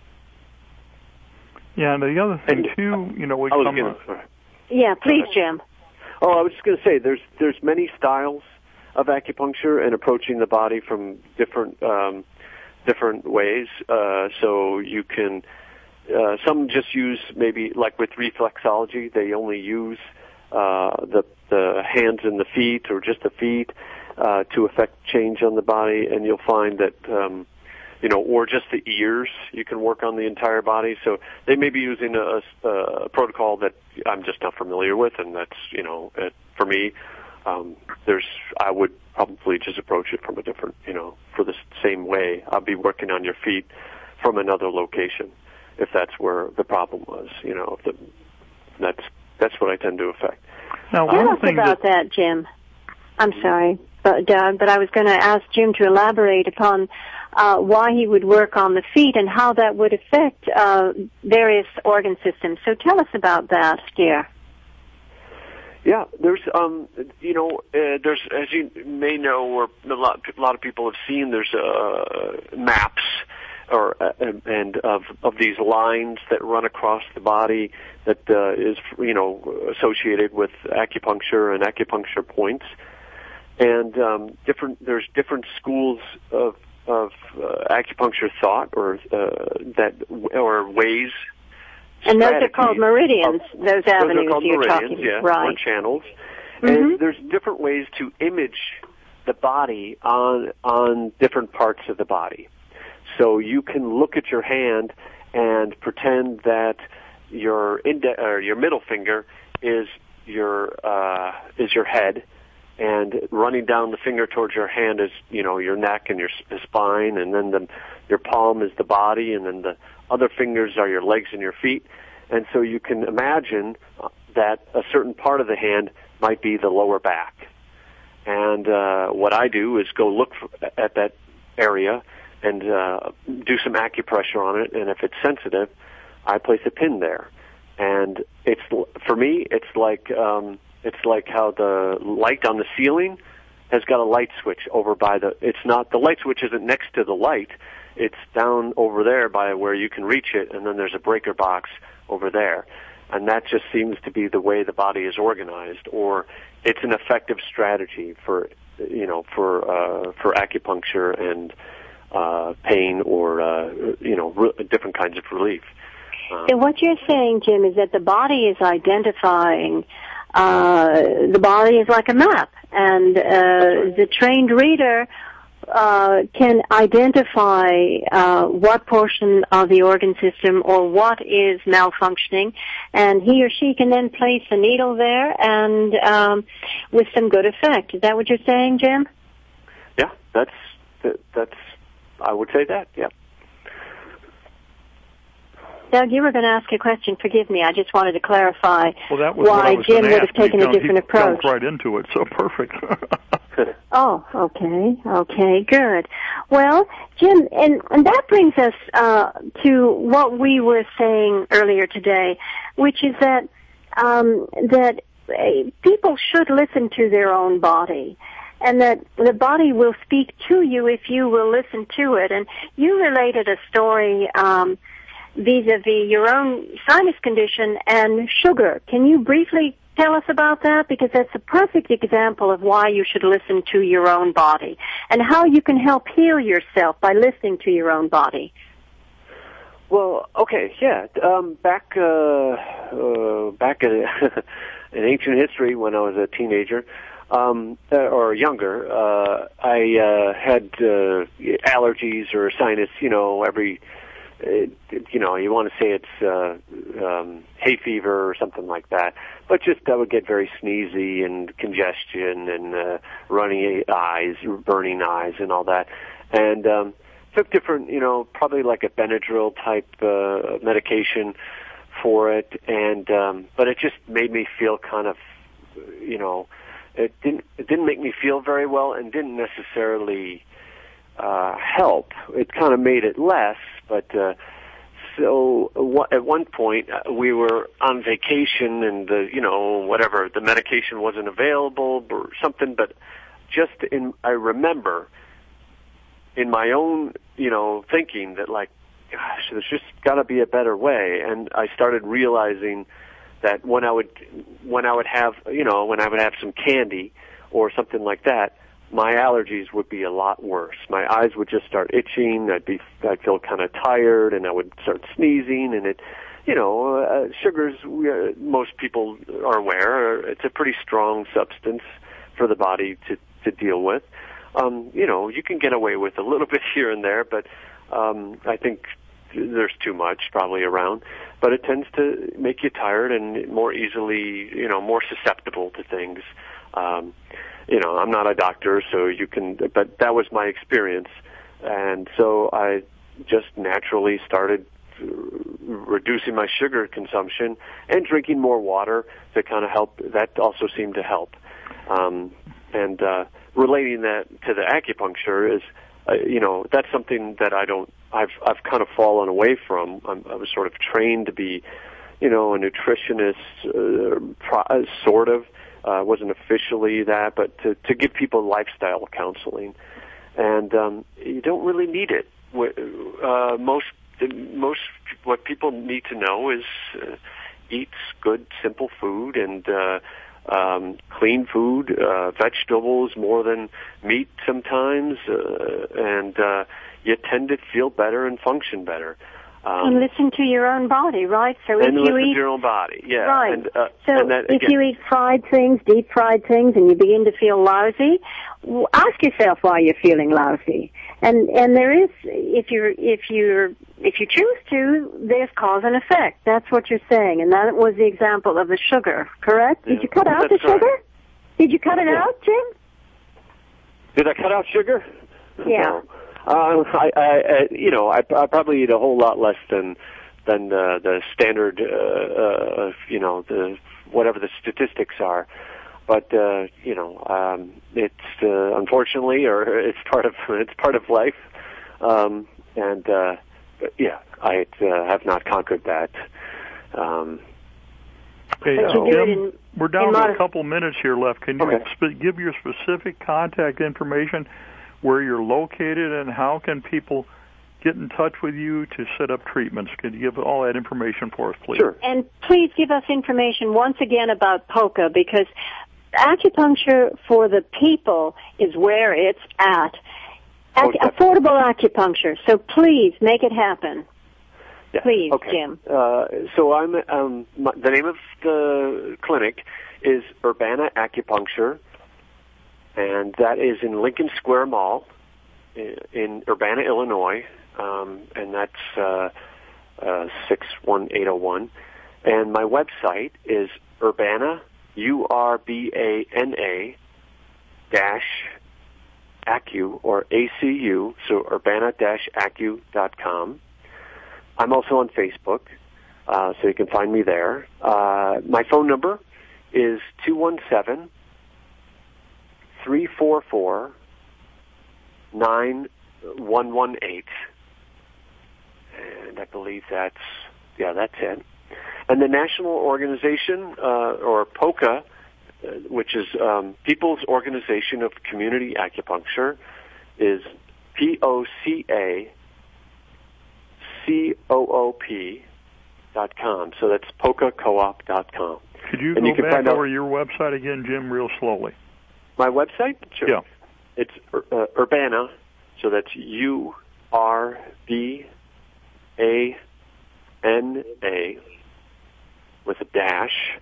Yeah, and the other thing, too, you know, we I was come... gonna, to, yeah, please, Jim. Oh, I was just going to say, there's there's many styles of acupuncture and approaching the body from different um, different ways. Uh, so you can, uh, some just use maybe like with reflexology, they only use uh, the the hands and the feet or just the feet uh, to affect change on the body, and you'll find that um, you know, or just the ears, you can work on the entire body. So they may be using a, a protocol that I'm just not familiar with, and that's, you know, it, for me. Um, there's, I would probably just approach it from a different, you know, for the same way. I'll be working on your feet from another location, if that's where the problem was, you know. If the, that's that's what I tend to affect. Now, tell us about that, that, Jim. I'm sorry, but, Doug, but I was going to ask Jim to elaborate upon uh, why he would work on the feet and how that would affect uh, various organ systems. So tell us about that, dear. Yeah, there's, um, you know, uh, there's, as you may know, or a lot, a lot of people have seen, there's uh, maps, or uh, and of of these lines that run across the body that uh, is, you know, associated with acupuncture and acupuncture points, and um, different. There's different schools of of uh, acupuncture thought, or uh, that, or ways. And those are called meridians, of, those avenues those are called you're meridians, talking yeah, right. or channels. Mm-hmm. And there's different ways to image the body on on different parts of the body. So you can look at your hand and pretend that your inde- or your middle finger is your uh, is your head, and running down the finger towards your hand is, you know, your neck and your spine, and then the, your palm is the body, and then the other fingers are your legs and your feet. And so you can imagine that a certain part of the hand might be the lower back. And uh, what I do is go look for, at that area and uh, do some acupressure on it, and if it's sensitive, I place a pin there. And it's, for me, it's like um, it's like how the light on the ceiling has got a light switch over by the. It's not the light switch isn't next to the light. It's down over there by where you can reach it, and then there's a breaker box over there. And that just seems to be the way the body is organized, or it's an effective strategy for, you know, for uh, for acupuncture and uh, pain, or uh, you know, re- different kinds of relief. Um, and what you're saying, Jim, is that the body is identifying. Uh, the body is like a map, and uh, the trained reader uh, can identify uh, what portion of the organ system or what is malfunctioning, and he or she can then place a needle there and um, with some good effect. Is that what you're saying, Jim? Yeah, that's that's. I would say that. Yeah. Doug, you were going to ask a question. Forgive me. I just wanted to clarify well, that was why what Jim would have taken he a different he approach. Jumped right into it, so perfect. Oh, okay, okay, good. Well, Jim, and, and that brings us uh, to what we were saying earlier today, which is that um, that uh, people should listen to their own body, and that the body will speak to you if you will listen to it. And you related a story um, vis-a-vis your own sinus condition and sugar. Can you briefly tell us about that? Because that's a perfect example of why you should listen to your own body and how you can help heal yourself by listening to your own body. Well, okay, yeah. Um, back, uh, uh, back in, in ancient history, when I was a teenager, um, uh, or younger, uh, I uh, had uh, allergies or sinus. You know, every. It, you know, you want to say it's uh, um, hay fever or something like that, but just I would get very sneezy and congestion and uh, runny eyes, burning eyes, and all that. And um, took different, you know, probably like a Benadryl type uh, medication for it, and um, but it just made me feel kind of, you know, it didn't it didn't make me feel very well, and didn't necessarily uh, help. It kind of made it less. But uh, so w- at one point uh, we were on vacation, and the you know whatever the medication wasn't available or something. But just in, I remember in my own you know thinking that like, gosh, there's just got to be a better way. And I started realizing that when I would when I would have you know when I would have some candy or something like that, my allergies would be a lot worse. My eyes would just start itching. I'd be, I'd feel kind of tired, and I would start sneezing. And it, you know, uh, sugars. Uh, most people are aware. It's a pretty strong substance for the body to to deal with. Um, you know, you can get away with a little bit here and there, but um, I think there's too much probably around. But it tends to make you tired and more easily, you know, more susceptible to things. Um, You know, I'm not a doctor, so you can, but that was my experience. And so I just naturally started reducing my sugar consumption and drinking more water to kind of help. That also seemed to help. Um, and uh, relating that to the acupuncture is, uh, you know, that's something that I don't, I've, I've kind of fallen away from. I'm, I was sort of trained to be, you know, a nutritionist, uh, pro- sort of. Uh, wasn't officially that, but to, to give people lifestyle counseling, and um, you don't really need it. Uh, most most what people need to know is uh, eat good, simple food and uh, um, clean food, uh, vegetables more than meat sometimes, uh, and uh, you tend to feel better and function better. Um, and listen to your own body, right? So and if listen you eat, to your own body, yeah. Right. And, uh, so and that, if again, you eat fried things, deep fried things, and you begin to feel lousy, w- ask yourself why you're feeling lousy. And and there is, if you're if you're if you choose to, there's cause and effect. That's what you're saying, and that was the example of the sugar, correct? Yeah, Did you cut out the that's right. sugar? Did you cut it yeah. out, Jim? Did I cut out sugar? Yeah. No. Uh, I, I, I, you know, I, I probably eat a whole lot less than than uh, the standard, uh, uh, you know, the whatever the statistics are. But uh, you know, um, it's uh, unfortunately, or it's part of it's part of life. Um, and uh, yeah, I uh, have not conquered that. Um, Hey, But uh, you do it Jim, in- we're down in to modest- a couple minutes here left. Can you Okay. sp- give your specific contact information, where you're located, and how can people get in touch with you to set up treatments? Can you give all that information for us, please? sure. And please give us information once again about P O C A, because acupuncture for the people is where it's at. Ac- Oh, definitely. affordable acupuncture. So please make it happen. Yeah. Please, okay. Jim. Uh, so I'm um, my, the name of the clinic is Urbana Acupuncture, and that is in Lincoln Square Mall in, in Urbana, Illinois, um, and that's uh, uh, six one eight zero one. And my website is Urbana U R B A N A dash Acu or A C U, so Urbana dash Acu dot com. I'm also on Facebook, uh, so you can find me there. Uh, my phone number is two one seven, three four four, nine one one eight. And I believe that's, yeah, that's it. And the national organization, uh, or P O C A, uh, which is um, People's Organization of Community Acupuncture, is P O C A C O O P dot com. So that's poca coop dot com. Could you And go you can back find out- over your website again, Jim, real slowly? My website? Sure. Yeah. It's uh, Urbana, so that's U R B A N A with a dash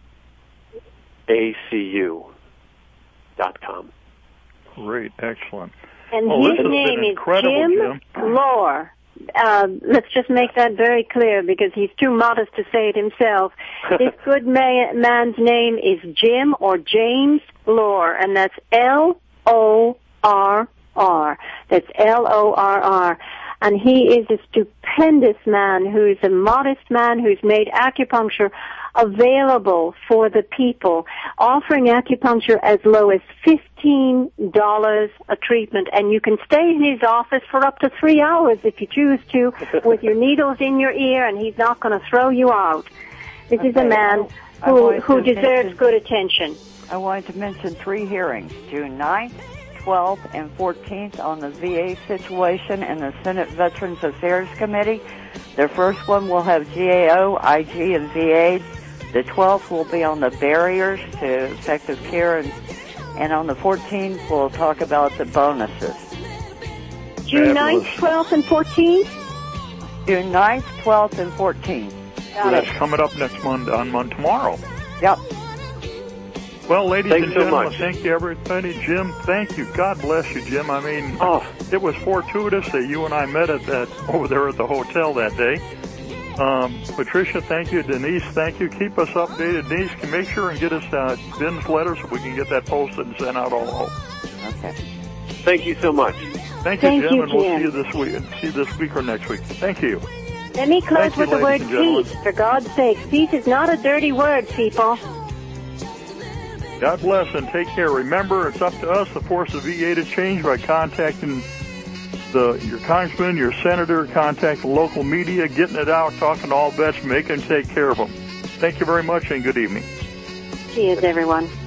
A C U dot com. Great, excellent. And Oh, his this has been name is incredible, Jim, Jim. Lohr. Uh, let's just make that very clear because he's too modest to say it himself. This good ma- man's name is Jim or James Lohr, and that's L O R R. That's L O R R. And he is a stupendous man who's a modest man who's made acupuncture available for the people, offering acupuncture as low as fifteen dollars a treatment. And you can stay in his office for up to three hours if you choose to, with your needles in your ear, and he's not going to throw you out. This Okay. is a man I who, wanted who to deserves mention- good attention. I wanted to mention three hearings, June ninth, twelfth, and fourteenth on the V A situation and the Senate Veterans Affairs Committee. The first one will have G A O, I G, and V A. The twelfth will be on the barriers to effective care, and, and on the fourteenth we'll talk about the bonuses. June ninth, twelfth, and fourteenth? June ninth, twelfth, and fourteenth. Well, Got that's it. coming up next Monday, on Monday, tomorrow. Yep. Well, ladies Thanks and so gentlemen, much. thank you, everybody. Jim, thank you. God bless you, Jim. I mean, Oh, it was fortuitous that you and I met at that over there at the hotel that day. Um, Patricia, thank you. Denise, thank you. Keep us updated. Denise, can make sure and get us uh, Ben's letter so we can get that posted and sent out all over. Okay. thank you so much. Thank you, Thank Jim, you, and we'll Jim. see you this week. See you this week or next week. Thank you. Let me close Thank you, with the word ladies and gentlemen. peace, for God's sake. Peace is not a dirty word, people. God bless and take care. Remember, it's up to us to force the V A to change by contacting the your congressman, your senator, contact the local media, getting it out, talking to all vets, making them take care of them. Thank you very much and good evening. Cheers, everyone.